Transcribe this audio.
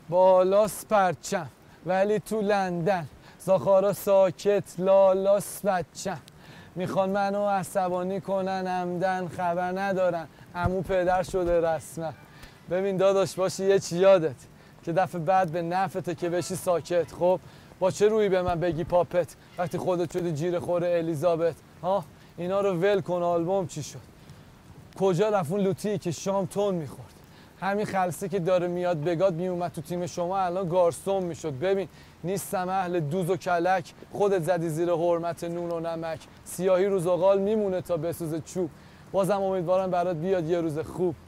بالاس پرچم ولی تو لندن زاخارا ساکت لالاس بچم. میخوان منو عصبانی کنن عمدن، خبر ندارن عمو پدر شده رسما. ببین داداش باشی یه چی یادت که دفعه بعد به نفته که بشی ساکت. خب با چه روی به من بگی پاپت وقتی خودت شدی جیر خور الیزابت؟ ها اینا رو ول کن. آلبوم چی شد؟ کجا رفت اون لوتی که شام تون میخورد؟ همین خلصه که داره میاد بگاد میومد تو تیم شما الان گارسون میشد. ببین نیستم اهل دوز و کلک، خودت زدی زیر حرمت نون و نمک. سیاهی رو زغال میمونه تا بسوزه چوب. بازم امیدوارم برات بیاد یه روز خوب.